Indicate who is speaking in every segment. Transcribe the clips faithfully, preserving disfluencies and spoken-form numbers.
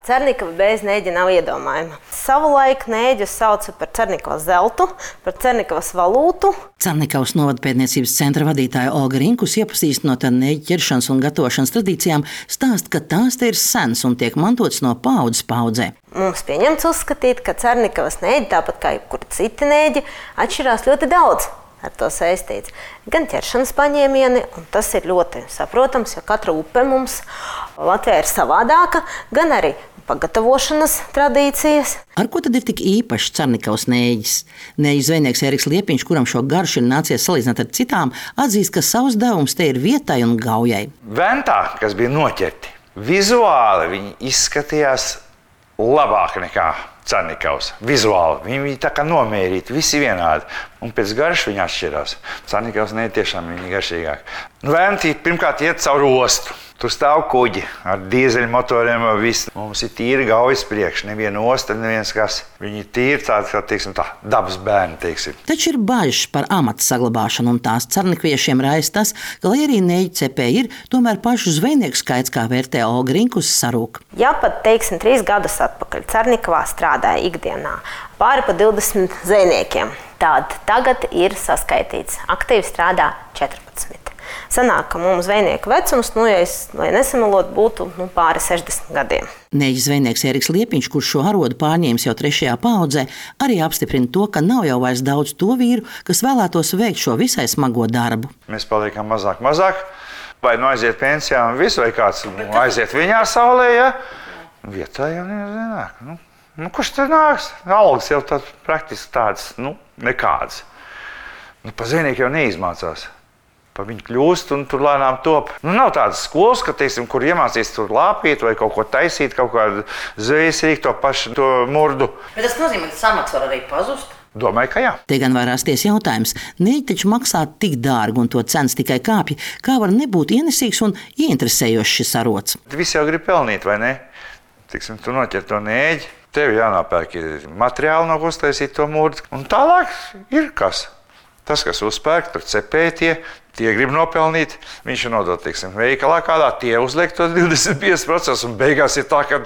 Speaker 1: Cernikava bez Nēģa nav iedomājama. Savulaik Nēģus sauca par Cernikavas zeltu, par Cernikavas valūtu.
Speaker 2: Cernikavas novada pētniecības centra vadītāja Olga Rinkus, iepazīstinot ar Nēģa ķeršanas un gatavošanas tradīcijām, stāsta, ka tās te ir sens un tiek mantotas no paaudzes paaudzē.
Speaker 1: Mums pieņemts uzskatīt, ka Cernikavas Nēģi, tāpat kā jebkuri citi Nēģi, atšķirās ļoti daudz. Ar to saistīts gan ķeršanas paņēmieni, un tas ir ļoti saprotams, jo katra upe mums Latvijā ir savādāka, gan arī pagatavošanas tradīcijas.
Speaker 2: Ar ko tad ir tik īpašs Cernikavas Nēģis? Nēģu zvejnieks Ēriks Liepiņš, kuram šo garšu ir nācies salīdzināt ar citām, atzīst, ka savs devums te ir vietai un gaujai.
Speaker 3: Ventā, kas bija noķerti, vizuāli viņi izskatījās labāk nekā Cernikavas. Vizuāli. Viņi bija tā kā nomērīti, visi vienādi. Un pēc garšas viņi atšķirās. Cernikavas Nēģi tiešām viņi garšīgāk. Ventī pirmkārt iet caur ostu. Tur stāv kuģi ar dīzeļmotoriem. Viss. Mums ir tīri gaujas priekš. Neviena osta, neviens kas. Viņi ir tīri tādi, kā teiksim, tā, dabas bērni. Teiksim.
Speaker 2: Taču ir bažas par amata saglabāšanu, un tās cernikviešiem raisa tas, ka, lai arī Nēģu cepēji ir, tomēr pašu zvejnieku skaits, kā vērtē Olga Rinkus, sarūk.
Speaker 1: Ja pat, teiksim, trīs gadus atpakaļ Cernikavā strādāja ikdienā pāri pa divdesmit zvejniekiem, tad tagad ir saskaitīts. Aktīvi strādā četrpadsmit. Sanāk, ka mums zvejnieku vecums, nu, ja es lai nesamalot, būtu nu, pāri sešdesmit gadiem.
Speaker 2: Nēģu zvejnieks Ēriks Liepiņš, kurš šo arodu pārņēmis jau trešajā paaudzē, arī apstiprina to, ka nav jau vairs daudz to vīru, kas vēlētos veikt šo visai smago darbu.
Speaker 3: Mēs paliekam mazāk, mazāk, vai nu aiziet pensijā un visu, vai kāds aiziet viņā saulē, ja? Vietā jau nezināk. Nu, nu, kurš te nāks? Algas jau tāds praktiski tāds, nu, nekāds. Nu, pa zvejnieku jau neizmācās. Pa viņu kļūst un tur lēnām top. Nu, nav tādas skolas, ka, teiksim, kur iemācīs tur lāpīt vai kaut ko taisīt, kaut kādu zvejas rīku, to pašu to murdu.
Speaker 4: Bet tas nozīmē, ka samats var arī pazust?
Speaker 3: Domāju, ka jā.
Speaker 2: Te gan var rasties jautājums. Nēģi taču maksā tik dārgi un to cenas tikai kāpja. Kā var nebūt ienesīgs un ieinteresējošs šis arods?
Speaker 3: Visi jau grib pelnīt, vai ne? Tiksim, tu noķer to nēģi, tev jānopērk materiāli, no ko uztaisīt to murdu. Un tālāk ir kas? Tas, kas uzpērk, tur cepēji tie, tie grib nopelnīt, viņš ir nodot, teiksim, veikalā kādā, tie uzliek to divdesmit pieci procenti, un beigās ir tā, ka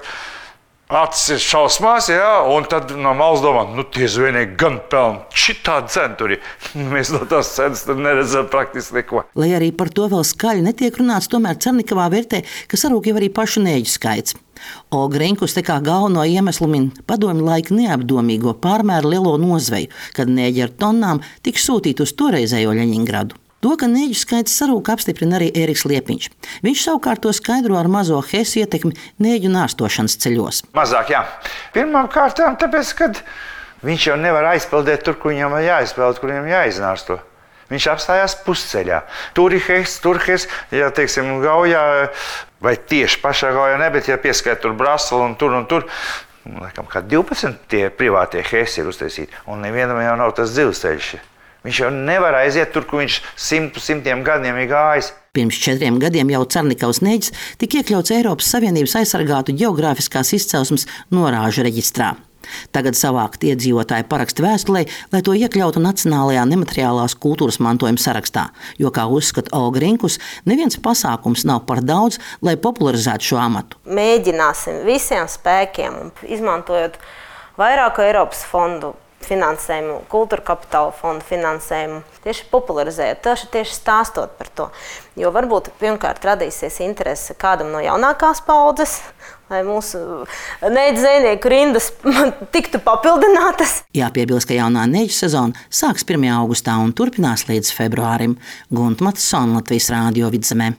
Speaker 3: acis ir šausmās, jā, un tad no malas domā, nu tie zvejnieki gan pelna, šitā cena tur ir. Mēs no tās cenas tad neredzam praktiski neko.
Speaker 2: Lai arī par to vēl skaļi netiek runāts, tomēr Cernikavā vērtē, ka sarūk jau arī pašu nēģu skaits. Olga Rinkus te kā galveno iemeslu min padomju laika neapdomīgo pārmēru lielo nozveju, kad nēģi ar tonnām tika sūtīti uz toreizējo Ļeņingradu. To, ka nēģu skaits sarūk, apstiprina arī Ēriks Liepiņš. Viņš savukārt to skaidro ar mazo hesu ietekmi nēģu nārstošanas ceļos.
Speaker 3: Mazāk, jā. Pirmām kārtām, tāpēc, kad viņš jau nevar aizpeldēt tur, kur viņam jāizpeld, kur viņam jāiznārsto. Viņš apstājās pusceļā. Tur ir hes, tur hes, ja, teiksim, gaujā, vai tieši pašā gaujā ne, bet ja pieskait tur braslu un tur un tur, laikam, kā divpadsmit tie privātie hesi ir uztaisīti, un nevienam jau nav tas dzīvesceļš. Viņš jau nevar aiziet tur, kur viņš simtu simtiem gadiem ir gājis.
Speaker 2: Pirms četriem gadiem jau Cernikavas Nēģis tika iekļauts Eiropas Savienības aizsargātu ģeogrāfiskās izcelsmes norāžu reģistrā. Tagad savākt iedzīvotāju parakstu vēstulē, lai to iekļautu Nacionālajā nemateriālās kultūras mantojuma sarakstā, jo, kā uzskata Olga Rinkus, neviens pasākums nav par daudz, lai popularizētu šo amatu.
Speaker 1: Mēģināsim visiem spēkiem, izmantojot vairāku Eiropas fondu finansējumu, kultūra kapitāla fonda finansējumu, tieši popularizējot, tieši, tieši stāstot par to. Jo varbūt pirmkārt radīsies interese kādam no jaunākās paudzes, lai mūsu nēģu zvejnieku rindas tiktu papildinātas.
Speaker 2: Jāpiebilst, ka jaunā nēģu sezona sāks pirmajā augustā un turpinās līdz februārim. Gunta Matisona, Latvijas Rādio Vidzemē.